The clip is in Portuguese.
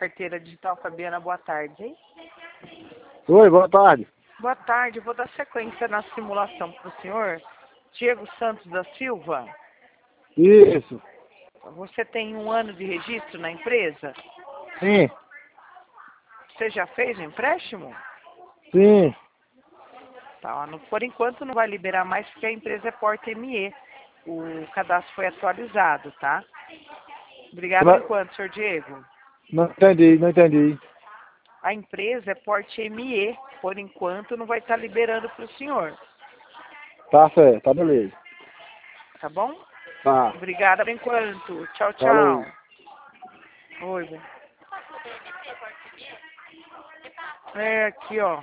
carteira digital. Fabiana, boa tarde, hein? Oi, boa tarde. Boa tarde, eu vou dar sequência na simulação para o senhor Diego Santos da Silva. Isso. Você tem 1 ano de registro na empresa? Sim, Você já fez o empréstimo? sim. Tá, por enquanto não vai liberar mais porque a empresa é Porta ME. O cadastro foi atualizado, tá? Obrigado por enquanto, senhor Diego. Não entendi, não entendi. A empresa é Porte ME. Por enquanto não vai estar liberando para o senhor. Tá certo, tá beleza. Tá bom? Tá, Obrigada por enquanto. Tchau, falou. tchau. Oi, bem. É aqui, ó.